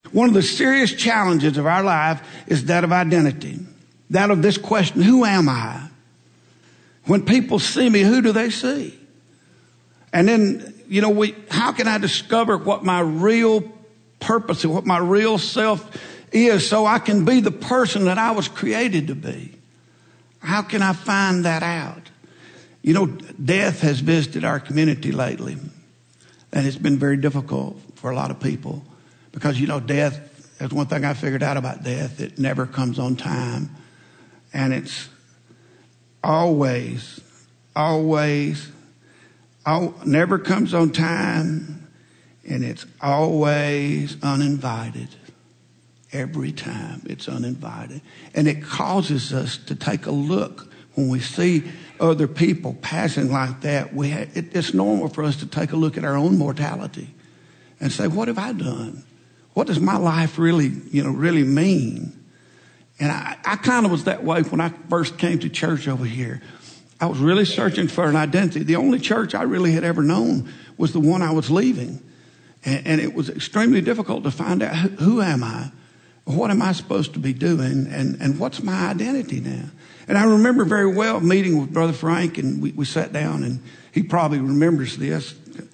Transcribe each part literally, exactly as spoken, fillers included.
One of the serious challenges of our life is that of identity. That of this question, who am I? When people see me, who do they see? And then, you know, we, how can I discover what my real purpose and what my real self is so I can be the person that I was created to be? How can I find that out? You know, death has visited our community lately, and it's been very difficult for a lot of people because, you know, death, that's one thing I figured out about death. It never comes on time, and it's always, always, al- never comes on time, and it's always uninvited. Every time it's uninvited. And it causes us to take a look when we see other people passing like that. We have, it, it's normal for us to take a look at our own mortality and say, what have I done? What does my life really, you know, really mean? And I, I kind of was that way when I first came to church over here. I was really searching for an identity. The only church I really had ever known was the one I was leaving. And, and it was extremely difficult to find out, who, who am I? What am I supposed to be doing? And, and what's my identity now? And I remember very well meeting with Brother Frank, and we, we sat down, and he probably remembers this.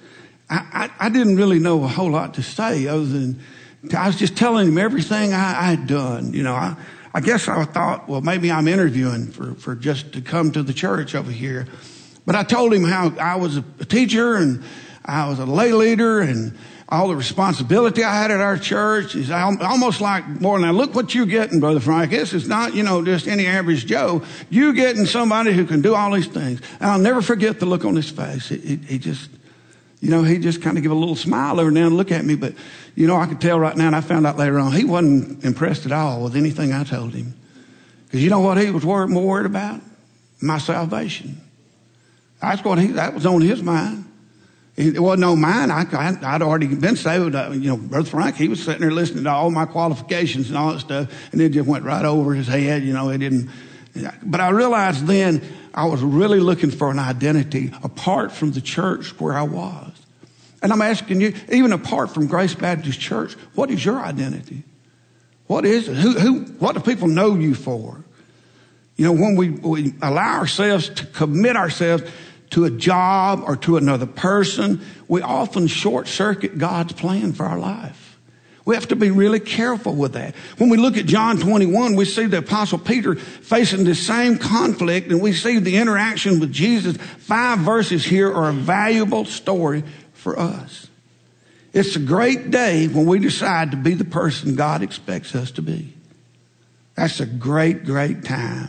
I, I, I didn't really know a whole lot to say other than I was just telling him everything I, I had done. You know, I, I guess I thought, well, maybe I'm interviewing for, for just to come to the church over here. But I told him how I was a teacher and I was a lay leader and all the responsibility I had at our church. Is almost like, boy, now look what you're getting, Brother Frank. This is not, you know, just any average Joe. You're getting somebody who can do all these things. And I'll never forget the look on his face. He, he, he just, you know, he just kind of give a little smile every now and look at me. But, you know, I could tell right now, and I found out later on, he wasn't impressed at all with anything I told him. Because you know what he was worried, more worried about? My salvation. That's what he, that was on his mind. It wasn't on mine. I, I, I'd already been saved. You know, Brother Frank, he was sitting there listening to all my qualifications and all that stuff, and it just went right over his head. You know, it didn't. But I realized then I was really looking for an identity apart from the church where I was. And I'm asking you, even apart from Grace Baptist Church, what is your identity? What is it? Who, who, what do people know you for? You know, when we, we allow ourselves to commit ourselves to a job or to another person, we often short circuit God's plan for our life. We have to be really careful with that. When we look at John twenty-one, we see the Apostle Peter facing the same conflict, and we see the interaction with Jesus. Five verses here are a valuable story for us. It's a great day when we decide to be the person God expects us to be. That's a great, great time.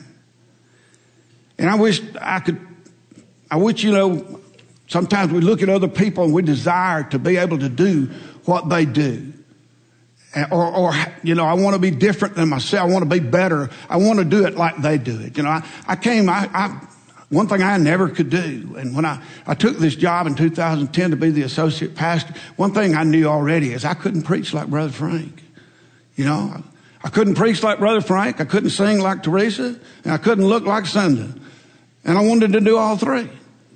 And I wish I could I wish, you know, sometimes we look at other people and we desire to be able to do what they do. Or, or you know, I want to be different than myself. I want to be better. I want to do it like they do it. You know, I, I came, I, I, one thing I never could do. And when I, I took this job in two thousand ten to be the associate pastor, one thing I knew already is I couldn't preach like Brother Frank. You know, I couldn't preach like Brother Frank. I couldn't sing like Teresa. And I couldn't look like Sunday. And I wanted to do all three.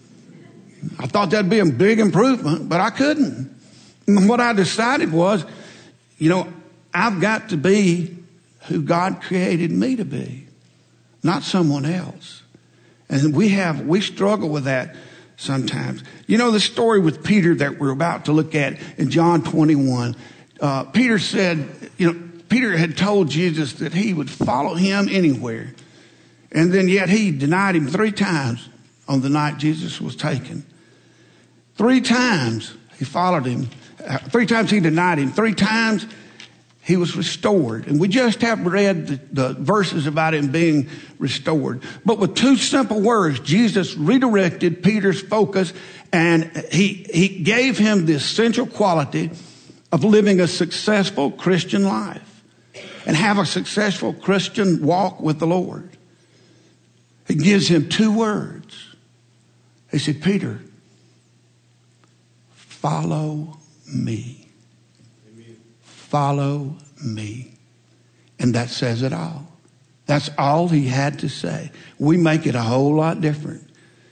I thought that'd be a big improvement, but I couldn't. And what I decided was, you know, I've got to be who God created me to be, not someone else. And we have, we struggle with that sometimes. You know, the story with Peter that we're about to look at in John twenty-one, uh, Peter said, you know, Peter had told Jesus that he would follow him anywhere. And then yet he denied him three times on the night Jesus was taken. Three times he followed him. Uh, three times he denied him. Three times he was restored. And we just have read the, the verses about him being restored. But with two simple words, Jesus redirected Peter's focus, and he, he gave him the essential quality of living a successful Christian life and have a successful Christian walk with the Lord. He gives him two words. He said, Peter, follow me. Amen. Follow me. And that says it all. That's all he had to say. We make it a whole lot different.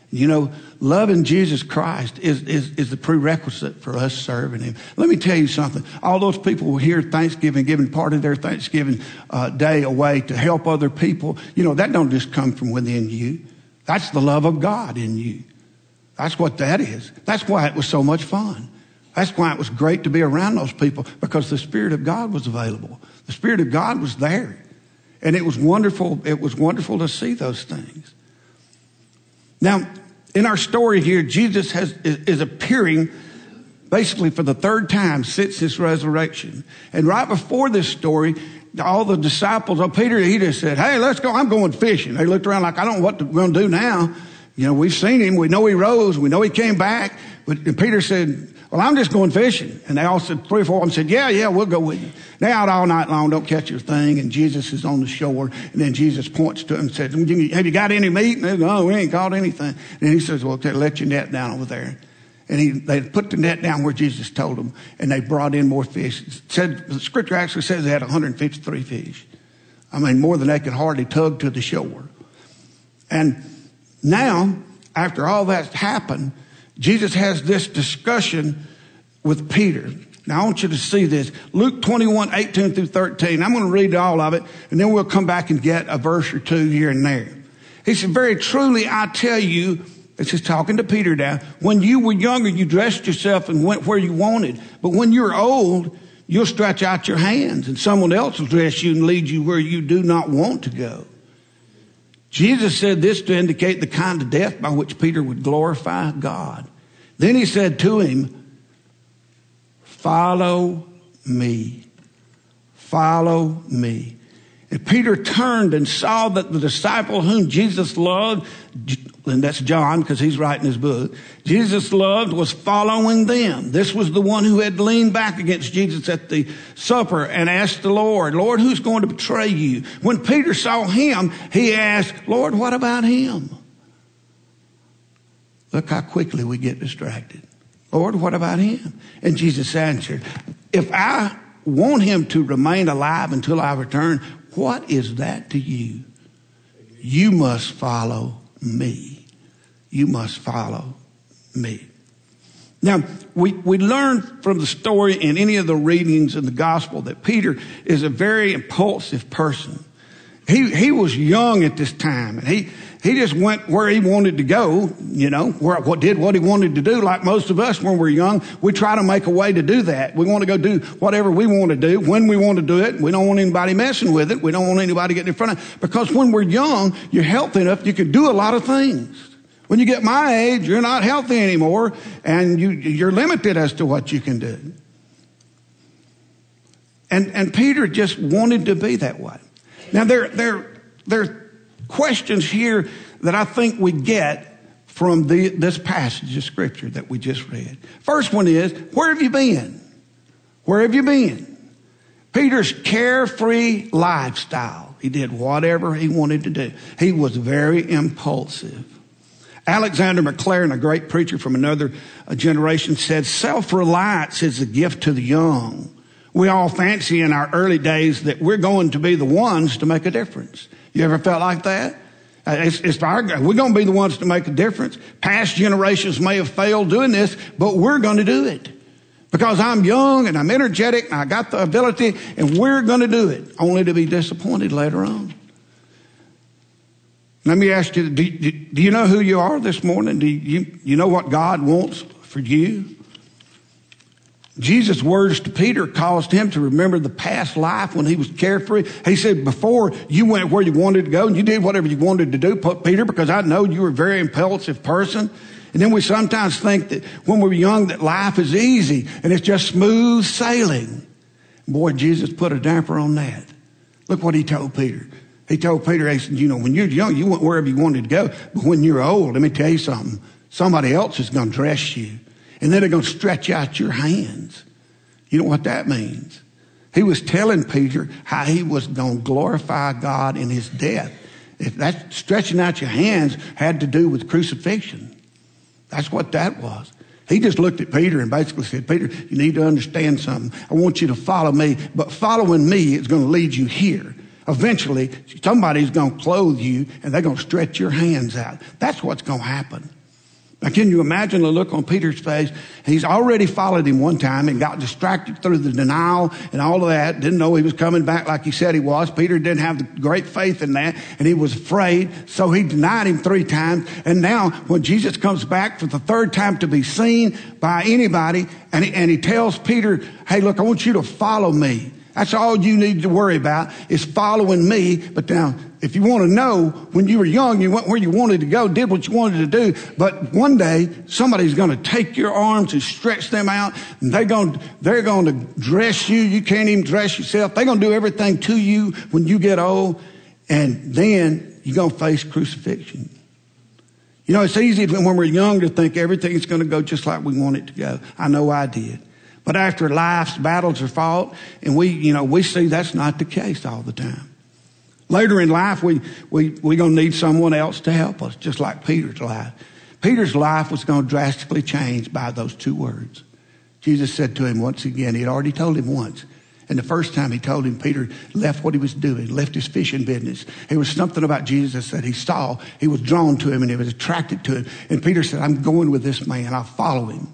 You know, loving Jesus Christ is, is, is the prerequisite for us serving him. Let me tell you something. All those people who hear Thanksgiving, giving part of their Thanksgiving uh, day away to help other people, you know, that don't just come from within you. That's the love of God in you. That's what that is. That's why it was so much fun. That's why it was great to be around those people, because the Spirit of God was available. The Spirit of God was there. And it was wonderful. It was wonderful to see those things. Now, in our story here, Jesus has, is, is appearing basically for the third time since his resurrection. And right before this story, all the disciples, oh, Peter, he just said, hey, let's go. I'm going fishing. They looked around like, I don't know what we're going to do now. You know, we've seen him. We know he rose. We know he came back. But Peter said, well, I'm just going fishing. And they all said, three or four of them said, yeah, yeah, we'll go with you. They're out all night long, don't catch a thing. And Jesus is on the shore. And then Jesus points to him and says, have you got any meat? And they go, no, we ain't caught anything. And he says, well, okay, let your net down over there. And he, they put the net down where Jesus told them. And they brought in more fish. It said, the scripture actually says they had one hundred fifty-three fish. I mean, more than they could hardly tug to the shore. And now, after all that's happened, Jesus has this discussion with Peter. Now, I want you to see this. Luke twenty-one, eighteen through thirteen. I'm going to read all of it, and then we'll come back and get a verse or two here and there. He said, very truly, I tell you, this is talking to Peter now, when you were younger, you dressed yourself and went where you wanted. But when you're old, you'll stretch out your hands, and someone else will dress you and lead you where you do not want to go. Jesus said this to indicate the kind of death by which Peter would glorify God. Then he said to him, follow me. Follow me. And Peter turned and saw that the disciple whom Jesus loved, and that's John because he's writing his book, Jesus loved, was following them. This was the one who had leaned back against Jesus at the supper and asked the Lord, Lord, who's going to betray you? When Peter saw him, he asked, Lord, what about him? Look how quickly we get distracted. Lord, what about him? And Jesus answered, if I want him to remain alive until I return, what is that to you? You must follow me. You must follow me. Now, we, we learn from the story in any of the readings in the gospel that Peter is a very impulsive person. He, he was young at this time, and he, he just went where he wanted to go, you know, where, what did what he wanted to do. Like most of us when we're young, we try to make a way to do that. We want to go do whatever we want to do when we want to do it. We don't want anybody messing with it. We don't want anybody getting in front of it. Because when we're young, you're healthy enough, you can do a lot of things. When you get my age, you're not healthy anymore, and you, you're limited as to what you can do. And, and Peter just wanted to be that way. Now, there, there, there are questions here that I think we get from the, this passage of Scripture that we just read. First one is, where have you been? Where have you been? Peter's carefree lifestyle. He did whatever he wanted to do. He was very impulsive. Alexander McLaren, a great preacher from another generation, said, self-reliance is a gift to the young. We all fancy in our early days that we're going to be the ones to make a difference. You ever felt like that? Uh, it's, it's our, we're going to be the ones to make a difference. Past generations may have failed doing this, but we're going to do it. Because I'm young and I'm energetic and I got the ability, and we're going to do it, only to be disappointed later on. Let me ask you, do, do, do you know who you are this morning? Do you, you know what God wants for you? Jesus' words to Peter caused him to remember the past life when he was carefree. He said, before you went where you wanted to go and you did whatever you wanted to do, Peter, because I know you were a very impulsive person. And then we sometimes think that when we're young that life is easy and it's just smooth sailing. Boy, Jesus put a damper on that. Look what he told Peter. He told Peter, he said, you know, when you're young, you went wherever you wanted to go. But when you're old, let me tell you something. Somebody else is going to dress you. And then they're going to stretch out your hands. You know what that means? He was telling Peter how he was going to glorify God in his death. If that stretching out your hands had to do with crucifixion. That's what that was. He just looked at Peter and basically said, Peter, you need to understand something. I want you to follow me, but following me is going to lead you here. Eventually, somebody's going to clothe you and they're going to stretch your hands out. That's what's going to happen. Now, can you imagine the look on Peter's face? He's already followed him one time and got distracted through the denial and all of that. Didn't know he was coming back like he said he was. Peter didn't have the great faith in that, and he was afraid. So he denied him three times. And now when Jesus comes back for the third time to be seen by anybody, and he, and he tells Peter, hey, look, I want you to follow me. That's all you need to worry about is following me. But now, if you want to know, when you were young, you went where you wanted to go, did what you wanted to do. But one day, somebody's going to take your arms and stretch them out. And they're going, they're going to dress you. You can't even dress yourself. They're going to do everything to you when you get old. And then you're going to face crucifixion. You know, it's easy when we're young to think everything's going to go just like we want it to go. I know I did. But after life's battles are fought, and we, you know, we see that's not the case all the time. Later in life, we, we, we're going to need someone else to help us, just like Peter's life. Peter's life was going to drastically change by those two words. Jesus said to him once again, he had already told him once. And the first time he told him, Peter left what he was doing, left his fishing business. It was something about Jesus that he saw. He was drawn to him and he was attracted to him. And Peter said, I'm going with this man. I'll follow him.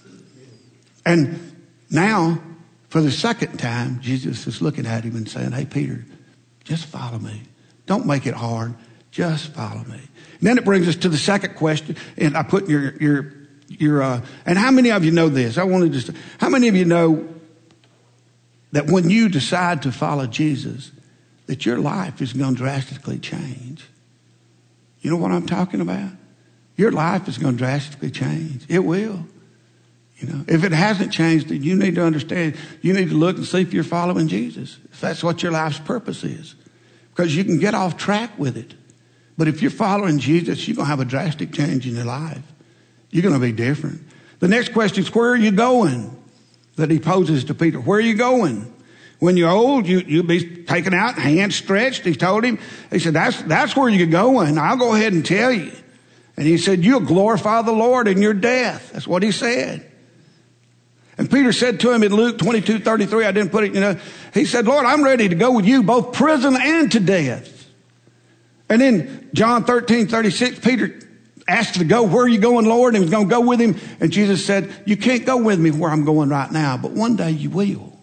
And now, for the second time, Jesus is looking at him and saying, hey, Peter, just follow me. Don't make it hard. Just follow me. And then it brings us to the second question. And I put your, your, your, uh, and how many of you know this? I wanted to, how many of you know that when you decide to follow Jesus, that your life is going to drastically change? You know what I'm talking about? Your life is going to drastically change. It will. You know, if it hasn't changed, then you need to understand, you need to look and see if you're following Jesus, if that's what your life's purpose is. Because you can get off track with it. But if you're following Jesus, you're going to have a drastic change in your life. You're going to be different. The next question is, where are you going? That he poses to Peter. Where are you going? When you're old, you, you'll be taken out, hands stretched. He told him, he said, that's, that's where you're going. I'll go ahead and tell you. And he said, you'll glorify the Lord in your death. That's what he said. And Peter said to him in Luke twenty-two thirty-three, I didn't put it, you know, he said, Lord, I'm ready to go with you, both prison and to death. And in John thirteen thirty-six, Peter asked to go, where are you going, Lord? And he was going to go with him. And Jesus said, you can't go with me where I'm going right now, but one day you will.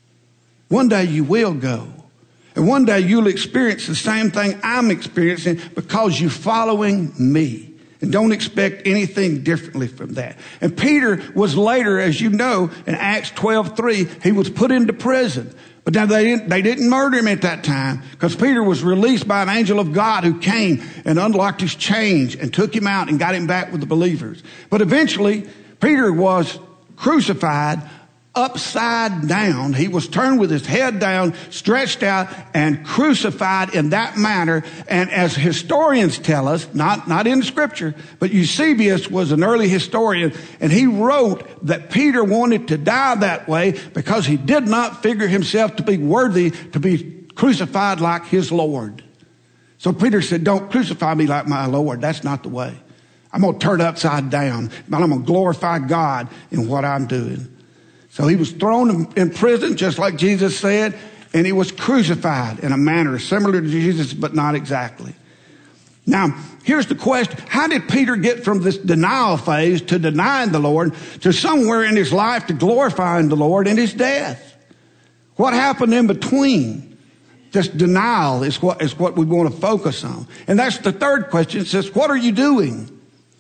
One day you will go. And one day you'll experience the same thing I'm experiencing because you're following me. And don't expect anything differently from that. And Peter was later, as you know, in Acts twelve three, he was put into prison. But now they didn't, they didn't murder him at that time because Peter was released by an angel of God who came and unlocked his chains and took him out and got him back with the believers. But eventually, Peter was crucified upside down. He was turned with his head down, stretched out, and crucified in that manner. And as historians tell us, not, not in Scripture, but Eusebius was an early historian, and he wrote that Peter wanted to die that way because he did not figure himself to be worthy to be crucified like his Lord. So Peter said, don't crucify me like my Lord. That's not the way. I'm going to turn upside down, but I'm going to glorify God in what I'm doing. So he was thrown in prison, just like Jesus said, and he was crucified in a manner similar to Jesus, but not exactly. Now, here's the question. How did Peter get from this denial phase to denying the Lord to somewhere in his life to glorifying the Lord in his death? What happened in between? This denial is what, is what we want to focus on. And that's the third question. It says, what are you doing?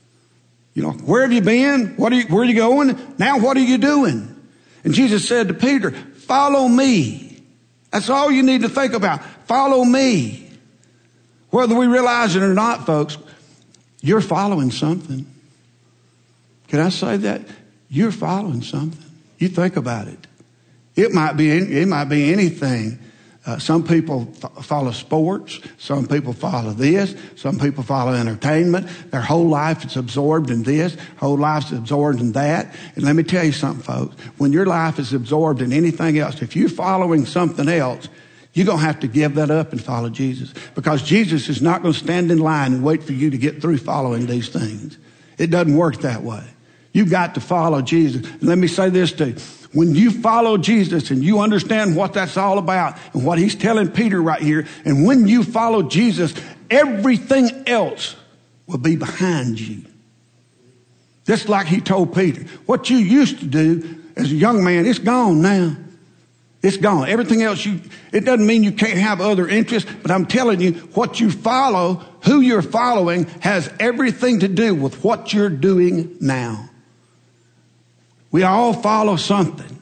You know, where have you been? What are you, where are you going? Now what are you doing? And Jesus said to Peter, follow me. That's all you need to think about. Follow me. Whether we realize it or not, folks, you're following something. Can I say that? You're following something. You think about it. It might be, it might be anything. Uh, some people f- follow sports. Some people follow this. Some people follow entertainment. Their whole life is absorbed in this. Whole life's absorbed in that. And let me tell you something, folks. When your life is absorbed in anything else, if you're following something else, you're going to have to give that up and follow Jesus. Because Jesus is not going to stand in line and wait for you to get through following these things. It doesn't work that way. You've got to follow Jesus. And let me say this to you. When you follow Jesus and you understand what that's all about and what he's telling Peter right here, and when you follow Jesus, everything else will be behind you. Just like he told Peter, what you used to do as a young man, it's gone now. It's gone. Everything else, you, it doesn't mean you can't have other interests, but I'm telling you, what you follow, who you're following, has everything to do with what you're doing now. We all follow something.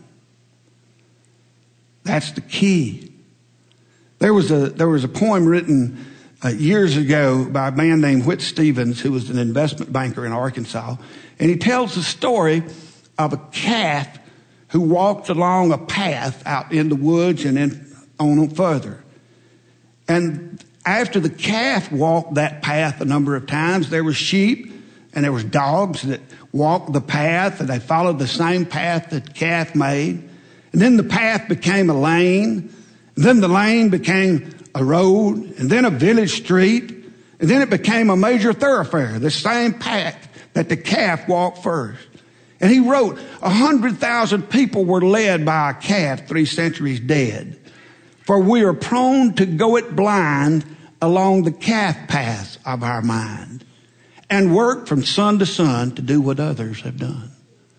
That's the key. There was a, there was a poem written uh, years ago by a man named Whit Stevens, who was an investment banker in Arkansas. And he tells the story of a calf who walked along a path out in the woods and then on further. And after the calf walked that path a number of times, there were sheep and there was dogs that walked the path, and they followed the same path that the calf made. And then the path became a lane. And then the lane became a road, and then a village street. And then it became a major thoroughfare, the same path that the calf walked first. And he wrote, a hundred thousand people were led by a calf three centuries dead. For we are prone to go it blind along the calf paths of our mind and work from sun to sun to do what others have done.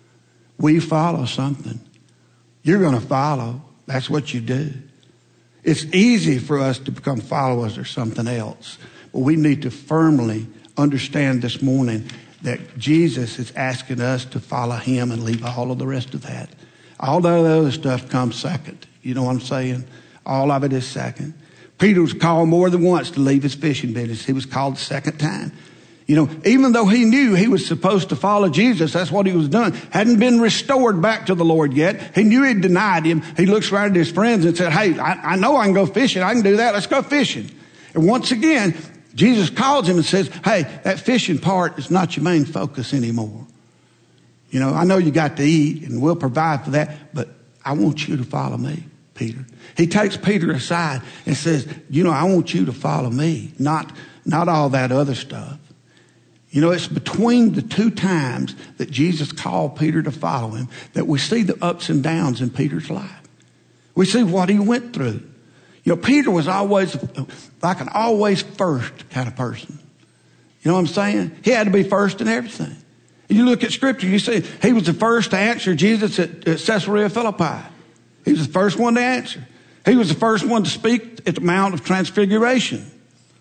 We follow something. You're going to follow. That's what you do. It's easy for us to become followers of something else. But we need to firmly understand this morning that Jesus is asking us to follow him and leave all of the rest of that. All that other stuff comes second. You know what I'm saying? All of it is second. Peter was called more than once to leave his fishing business. He was called the second time. You know, even though he knew he was supposed to follow Jesus, that's what he was doing. Hadn't been restored back to the Lord yet. He knew he'd denied him. He looks right at his friends and said, hey, I, I know I can go fishing. I can do that. Let's go fishing. And once again, Jesus calls him and says, hey, that fishing part is not your main focus anymore. You know, I know you got to eat and we'll provide for that, but I want you to follow me, Peter. He takes Peter aside and says, you know, I want you to follow me, not, not all that other stuff. You know, it's between the two times that Jesus called Peter to follow him that we see the ups and downs in Peter's life. We see what he went through. You know, Peter was always like an always first kind of person. You know what I'm saying? He had to be first in everything. And you look at Scripture, you see he was the first to answer Jesus at, at Caesarea Philippi. He was the first one to answer. He was the first one to speak at the Mount of Transfiguration.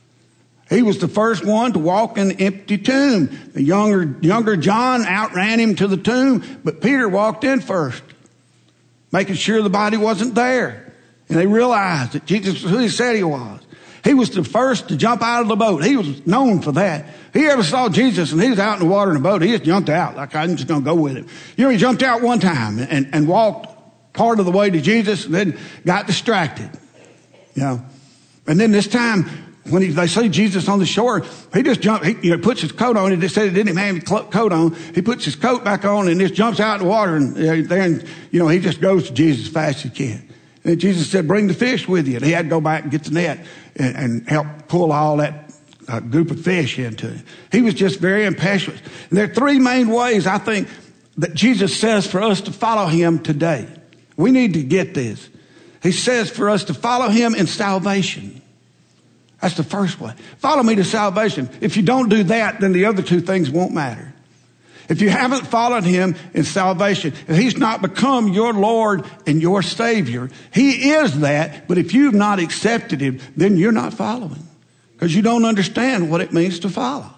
He was the first one to walk in the empty tomb. The younger, younger John outran him to the tomb, but Peter walked in first, making sure the body wasn't there. And they realized that Jesus was who he said he was. He was the first to jump out of the boat. He was known for that. He ever saw Jesus and he was out in the water in a boat, he just jumped out. Like, I'm just going to go with him. You know, he jumped out one time and, and walked part of the way to Jesus and then got distracted. You know, and then this time, when he, they see Jesus on the shore, he just jumps, he you know, puts his coat on. He just said he didn't have his coat on. He puts his coat back on and just jumps out in the water. And uh, then, you know, he just goes to Jesus as fast as he can. And Jesus said, bring the fish with you. And he had to go back and get the net and, and help pull all that uh, group of fish into it. He was just very impetuous. And there are three main ways, I think, that Jesus says for us to follow him today. We need to get this. He says for us to follow him in salvation. That's the first way. Follow me to salvation. If you don't do that, then the other two things won't matter. If you haven't followed him in salvation, if he's not become your Lord and your Savior, he is that, but if you've not accepted him, then you're not following because you don't understand what it means to follow.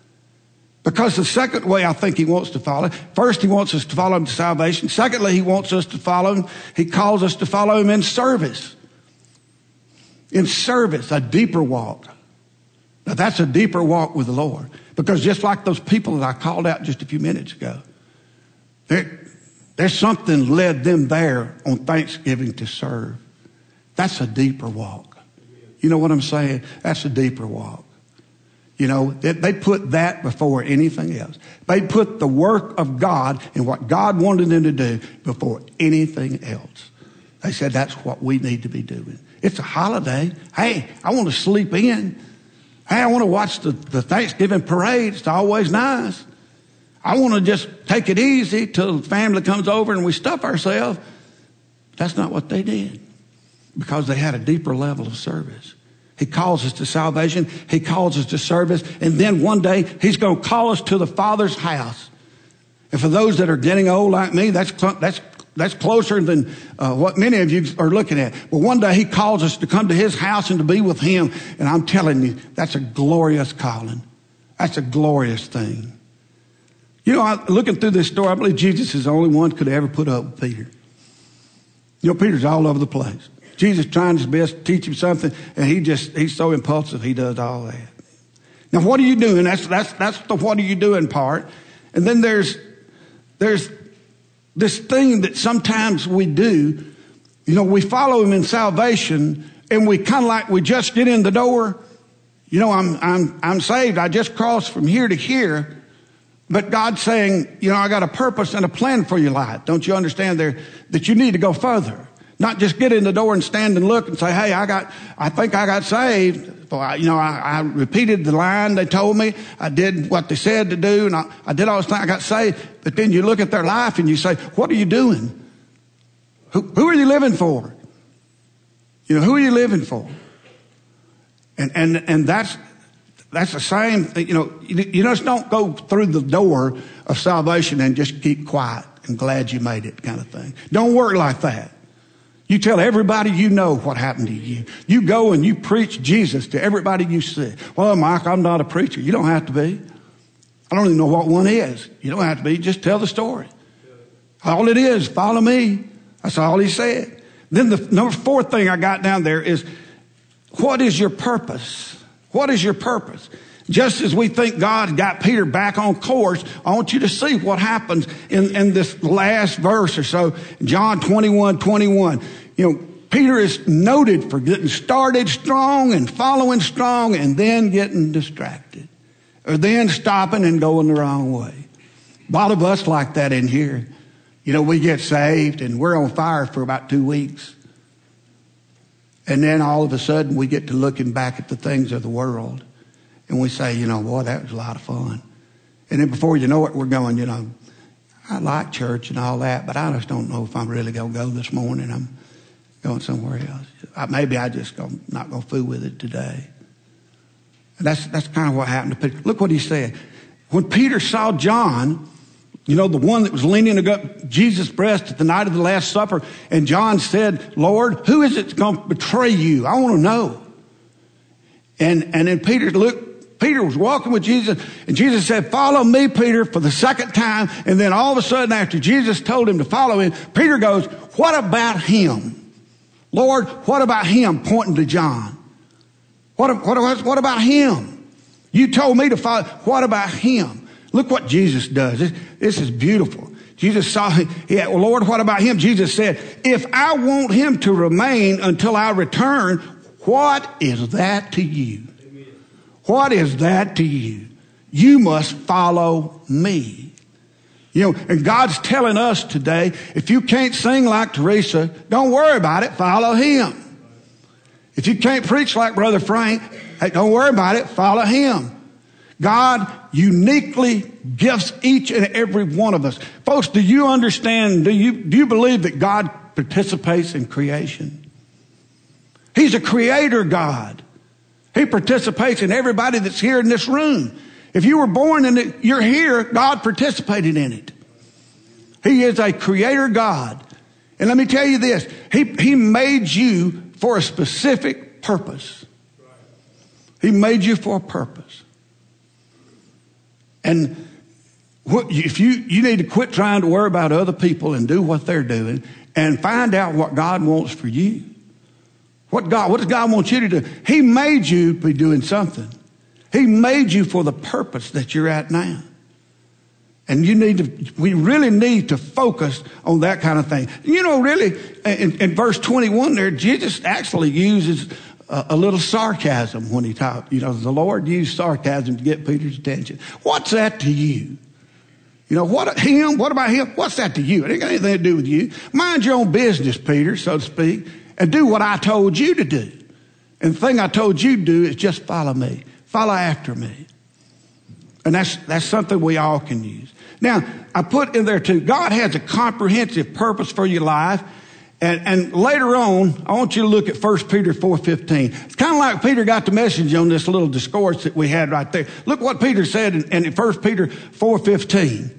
Because the second way I think he wants to follow, first he wants us to follow him to salvation. Secondly, he wants us to follow him. He calls us to follow him in service. In service, a deeper walk. Now that's a deeper walk with the Lord. Because just like those people that I called out just a few minutes ago, there, there's something led them there on Thanksgiving to serve. That's a deeper walk. You know what I'm saying? That's a deeper walk. You know, they, they put that before anything else. They put the work of God and what God wanted them to do before anything else. They said that's what we need to be doing. It's a holiday. Hey, I want to sleep in. Hey, I want to watch the, the Thanksgiving parade. It's always nice. I want to just take it easy till the family comes over and we stuff ourselves. That's not what they did because they had a deeper level of service. He calls us to salvation. He calls us to service. And then one day he's going to call us to the Father's house. And for those that are getting old like me, that's that's that's closer than uh, what many of you are looking at. But one day he calls us to come to his house and to be with him. And I'm telling you, that's a glorious calling. That's a glorious thing. You know, I, looking through this story, I believe Jesus is the only one who could ever put up with Peter. You know, Peter's all over the place. Jesus trying his best to teach him something, and he just, he's so impulsive, he does all that. Now, what are you doing? That's, that's, that's the what are you doing part. And then there's, there's this thing that sometimes we do. You know, we follow him in salvation, and we kind of like, we just get in the door. You know, I'm, I'm, I'm saved. I just crossed from here to here. But God's saying, you know, I got a purpose and a plan for your life. Don't you understand there that you need to go further? Not just get in the door and stand and look and say, hey, I got, I think I got saved. Well, I, you know, I, I repeated the line they told me. I did what they said to do, and I, I did all this thing. I got saved. But then you look at their life and you say, what are you doing? Who, who are you living for? You know, who are you living for? And and and that's that's the same thing. You know, you, you just don't go through the door of salvation and just keep quiet and glad you made it kind of thing. Don't work like that. You tell everybody you know what happened to you. You go and you preach Jesus to everybody you see. Well, Mike, I'm not a preacher. You don't have to be. I don't even know what one is. You don't have to be. Just tell the story. All it is, follow me. That's all he said. Then the number fourth thing I got down there is, what is your purpose? What is your purpose? Just as we think God got Peter back on course, I want you to see what happens in, in this last verse or so, John twenty-one twenty-one. You know, Peter is noted for getting started strong and following strong and then getting distracted, or then stopping and going the wrong way. A lot of us like that in here. You know, we get saved and we're on fire for about two weeks. And then all of a sudden we get to looking back at the things of the world. And we say, you know, boy, that was a lot of fun. And then before you know it, we're going, you know, I like church and all that, but I just don't know if I'm really going to go this morning. I'm going somewhere else. I, maybe I just go, not going to fool with it today. And that's, that's kind of what happened to Peter. Look what he said. When Peter saw John, you know, the one that was leaning against Jesus' breast at the night of the Last Supper, and John said, Lord, who is it that's going to betray you? I want to know. And, and then Peter looked, Peter was walking with Jesus, and Jesus said, follow me, Peter, for the second time. And then all of a sudden, after Jesus told him to follow him, Peter goes, what about him? Lord, what about him? Pointing to John. What, what, what about him? You told me to follow. What about him? Look what Jesus does. This, this is beautiful. Jesus saw him. He had, well, Lord, what about him? Jesus said, if I want him to remain until I return, what is that to you? What is that to you? You must follow me. You know, and God's telling us today, if you can't sing like Teresa, don't worry about it. Follow him. If you can't preach like Brother Frank, hey, don't worry about it. Follow him. God uniquely gifts each and every one of us. Folks, do you understand, do you, do you believe that God participates in creation? He's a creator God. He participates in everybody that's here in this room. If you were born and it, you're here, God participated in it. He is a creator God. And let me tell you this, he, he made you for a specific purpose. He made you for a purpose. And what, if you, you need to quit trying to worry about other people and do what they're doing and find out what God wants for you. What God, what does God want you to do? He made you to be doing something. He made you for the purpose that you're at now. And you need to, we really need to focus on that kind of thing. You know, really, in, in verse twenty-one there, Jesus actually uses a, a little sarcasm when he talks. You know, the Lord used sarcasm to get Peter's attention. What's that to you? You know, what, him? What about him? What's that to you? It ain't got anything to do with you. Mind your own business, Peter, so to speak. And do what I told you to do. And the thing I told you to do is just follow me. Follow after me. And that's that's something we all can use. Now, I put in there too, God has a comprehensive purpose for your life. And, and later on, I want you to look at First Peter four fifteen. It's kind of like Peter got the message on this little discourse that we had right there. Look what Peter said in, in First Peter four fifteen.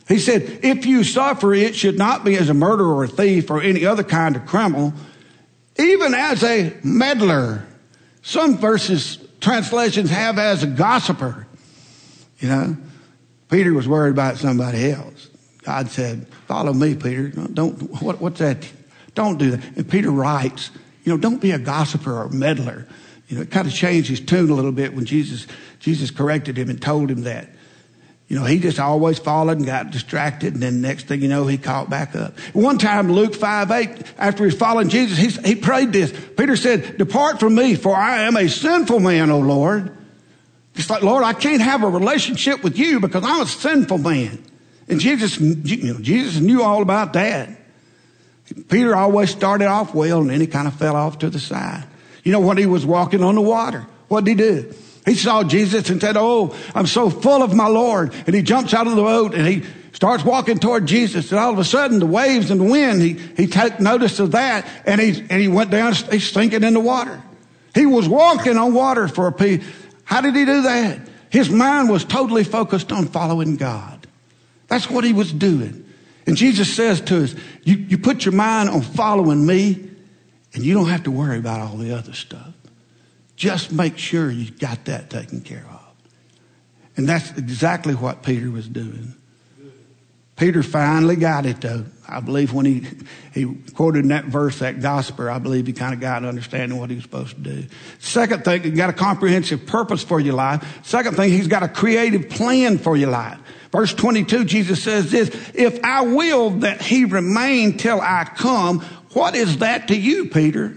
He said, if you suffer, it should not be as a murderer or a thief or any other kind of criminal, even as a meddler. Some verses, translations have as a gossiper. You know, Peter was worried about somebody else. God said, follow me, Peter. Don't, what, what's that? Don't do that. And Peter writes, you know, don't be a gossiper or a meddler. You know, it kind of changed his tune a little bit when Jesus, Jesus corrected him and told him that. You know, he just always followed and got distracted, and then next thing you know, he caught back up. One time, Luke five eight, after he's following Jesus, he, he prayed this. Peter said, depart from me, for I am a sinful man, O Lord. It's like, Lord, I can't have a relationship with you because I'm a sinful man. And Jesus, you know, Jesus knew all about that. Peter always started off well, and then he kind of fell off to the side. You know, when he was walking on the water, what did he do? He saw Jesus and said, oh, I'm so full of my Lord. And he jumps out of the boat and he starts walking toward Jesus. And all of a sudden, the waves and the wind, he, he took notice of that. And he, and he went down, he's sinking in the water. He was walking on water for a piece. How did he do that? His mind was totally focused on following God. That's what he was doing. And Jesus says to us, you, you put your mind on following me, and you don't have to worry about all the other stuff. Just make sure you got that taken care of. And that's exactly what Peter was doing. Peter finally got it, though. I believe when he, he quoted in that verse, that gospel, I believe he kind of got an understanding what he was supposed to do. Second thing, he's got a comprehensive purpose for your life. Second thing, he's got a creative plan for your life. Verse twenty-two, Jesus says this, if I will that he remain till I come, what is that to you, Peter?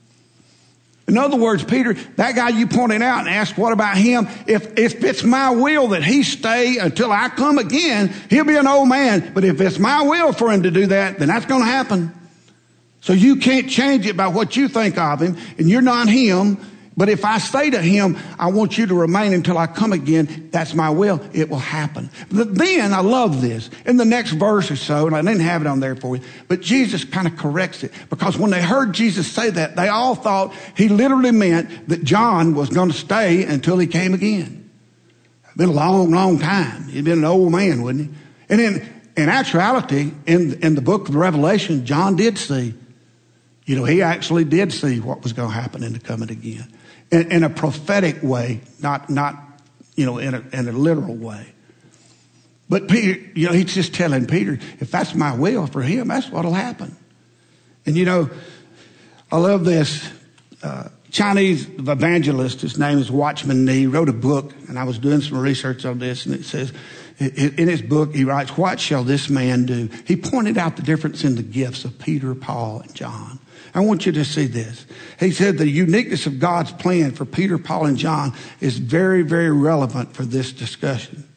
In other words, Peter, that guy you pointed out and asked, what about him? If, if it's my will that he stay until I come again, he'll be an old man. But if it's my will for him to do that, then that's going to happen. So you can't change it by what you think of him, and you're not him. But if I say to him, I want you to remain until I come again, that's my will, it will happen. But then, I love this, in the next verse or so, and I didn't have it on there for you, but Jesus kind of corrects it. Because when they heard Jesus say that, they all thought he literally meant that John was going to stay until he came again. It's been a long, long time. He'd been an old man, wouldn't he? And in, in actuality, in, in the book of Revelation, John did see, you know, he actually did see what was going to happen in the coming again. In, in a prophetic way, not, not, you know, in a, in a literal way. But Peter, you know, he's just telling Peter, if that's my will for him, that's what'll happen. And you know, I love this uh, Chinese evangelist. His name is Watchman Nee. He wrote a book, and I was doing some research on this, and it says, in his book, he writes, what shall this man do? He pointed out the difference in the gifts of Peter, Paul, and John. I want you to see this. He said the uniqueness of God's plan for Peter, Paul, and John is very, very relevant for this discussion.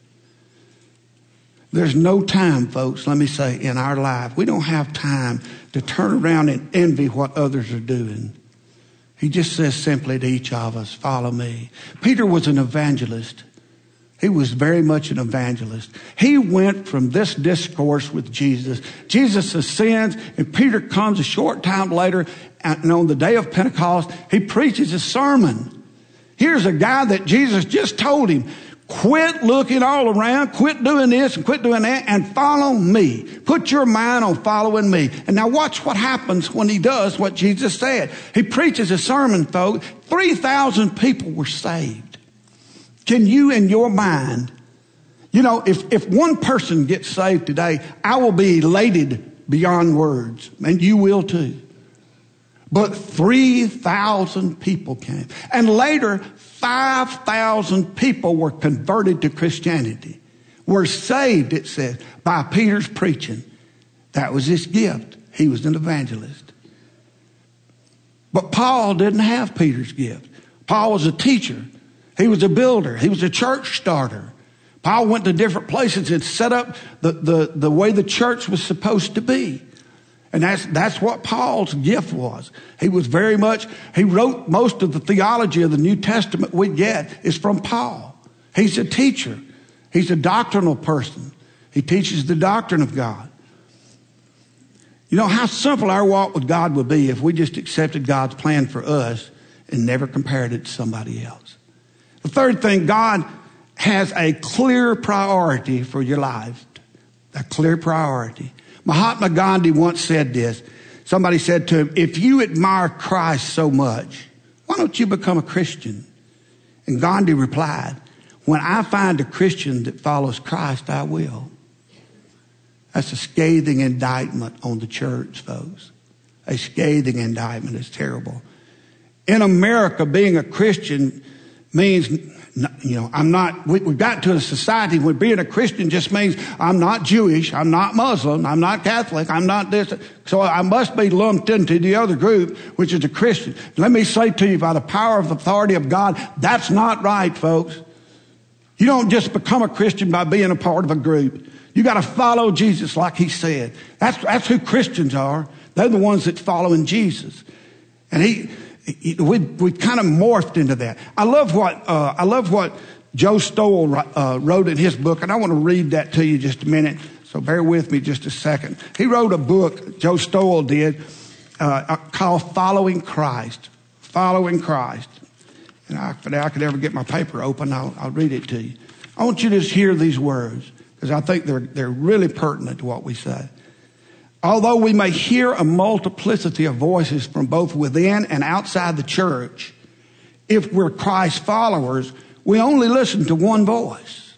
There's no time, folks, let me say, in our life. We don't have time to turn around and envy what others are doing. He just says simply to each of us, follow me. Peter was an evangelist. He was very much an evangelist. He went from this discourse with Jesus. Jesus ascends, and Peter comes a short time later, and on the day of Pentecost, he preaches a sermon. Here's a guy that Jesus just told him, quit looking all around, quit doing this and quit doing that, and follow me. Put your mind on following me. And now watch what happens when he does what Jesus said. He preaches a sermon, folks. three thousand people were saved. Can you, in your mind, you know, if, if one person gets saved today, I will be elated beyond words, and you will too. But three thousand people came. And later, five thousand people were converted to Christianity. Were saved, it says, by Peter's preaching. That was his gift. He was an evangelist. But Paul didn't have Peter's gift. Paul was a teacher. He was a builder. He was a church starter. Paul went to different places and set up the, the, the way the church was supposed to be. And that's, that's what Paul's gift was. He was very much, he wrote most of the theology of the New Testament we get is from Paul. He's a teacher. He's a doctrinal person. He teaches the doctrine of God. You know how simple our walk with God would be if we just accepted God's plan for us and never compared it to somebody else. The third thing, God has a clear priority for your life. A clear priority. Mahatma Gandhi once said this. Somebody said to him, if you admire Christ so much, why don't you become a Christian? And Gandhi replied, when I find a Christian that follows Christ, I will. That's a scathing indictment on the church, folks. A scathing indictment is terrible. In America, being a Christian means, you know, I'm not, we, we've got to a society where being a Christian just means I'm not Jewish, I'm not Muslim, I'm not Catholic, I'm not this. So I must be lumped into the other group, which is a Christian. Let me say to you, by the power of authority of God, that's not right, folks. You don't just become a Christian by being a part of a group. You got to follow Jesus like he said. That's, that's who Christians are. They're the ones that following Jesus. And he, he we, we kind of morphed into that. I love what, uh, I love what Joe Stowell uh, wrote in his book, and I want to read that to you just a minute. So bear with me just a second. He wrote a book, Joe Stowell did, uh, called Following Christ. Following Christ. And I, if I could ever get my paper open, I'll, I'll read it to you. I want you to just hear these words, because I think they're, they're really pertinent to what we say. Although we may hear a multiplicity of voices from both within and outside the church, if we're Christ followers, we only listen to one voice.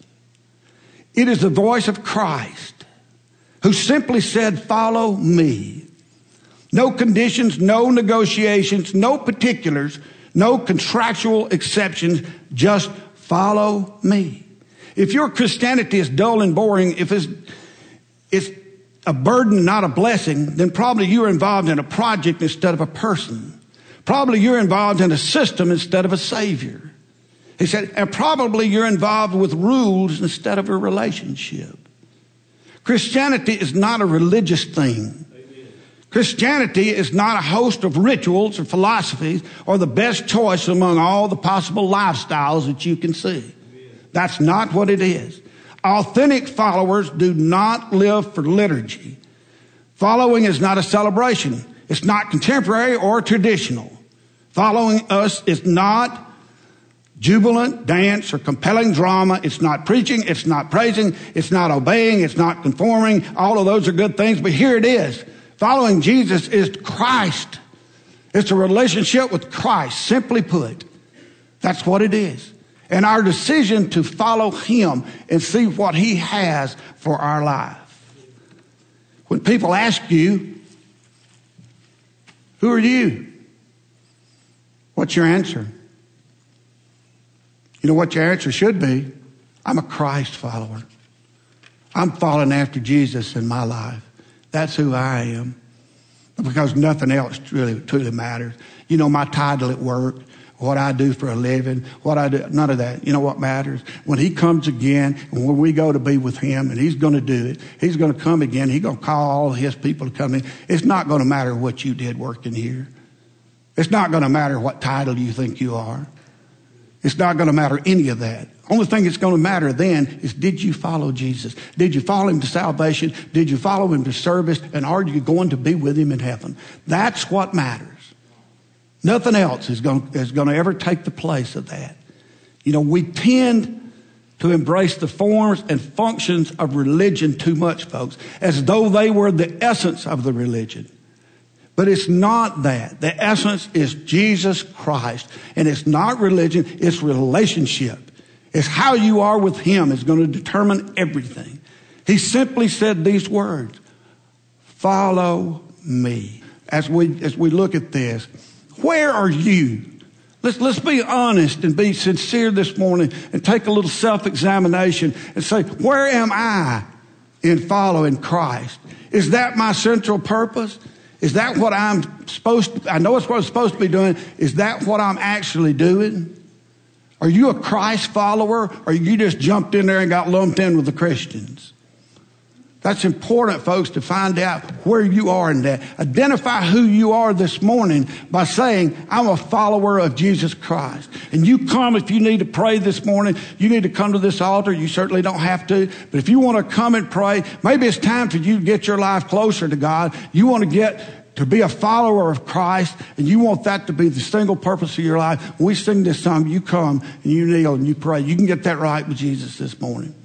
It is the voice of Christ, who simply said, follow me. No conditions, no negotiations, no particulars, no contractual exceptions, just follow me. If your Christianity is dull and boring, if it's, it's a burden, not a blessing, then probably you're involved in a project instead of a person. Probably you're involved in a system instead of a Savior. He said, and probably you're involved with rules instead of a relationship. Christianity is not a religious thing. Christianity is not a host of rituals or philosophies or the best choice among all the possible lifestyles that you can see. That's not what it is. Authentic followers do not live for liturgy. Following is not a celebration. It's not contemporary or traditional. Following us is not jubilant dance or compelling drama. It's not preaching. It's not praising. It's not obeying. It's not conforming. All of those are good things, but here it is. Following Jesus is Christ. It's a relationship with Christ, simply put. That's what it is. And our decision to follow him and see what he has for our life. When people ask you, who are you? What's your answer? You know what your answer should be? I'm a Christ follower. I'm following after Jesus in my life. That's who I am. Because nothing else really truly matters. You know, my title at work, what I do for a living, what I do, none of that. You know what matters? When he comes again, and when we go to be with him, and he's going to do it, he's going to come again, he's going to call all his people to come in. It's not going to matter what you did working here. It's not going to matter what title you think you are. It's not going to matter any of that. Only thing that's going to matter then is, did you follow Jesus? Did you follow him to salvation? Did you follow him to service? And are you going to be with him in heaven? That's what matters. Nothing else is going, is going to ever take the place of that. You know, we tend to embrace the forms and functions of religion too much, folks, as though they were the essence of the religion. But it's not that. The essence is Jesus Christ. And it's not religion, it's relationship. It's how you are with him is going to determine everything. He simply said these words, follow me. As we, as we look at this, where are you? Let's, let's be honest and be sincere this morning and take a little self-examination and say, where am I in following Christ? Is that my central purpose? Is that what I'm supposed to, I know it's what I'm supposed to be doing. Is that what I'm actually doing? Are you a Christ follower, or you just jumped in there and got lumped in with the Christians? That's important, folks, to find out where you are in that. Identify who you are this morning by saying, I'm a follower of Jesus Christ. And you come, if you need to pray this morning, you need to come to this altar. You certainly don't have to. But if you want to come and pray, maybe it's time for you to get your life closer to God. You want to get to be a follower of Christ, and you want that to be the single purpose of your life. When we sing this song, you come and you kneel and you pray. You can get that right with Jesus this morning.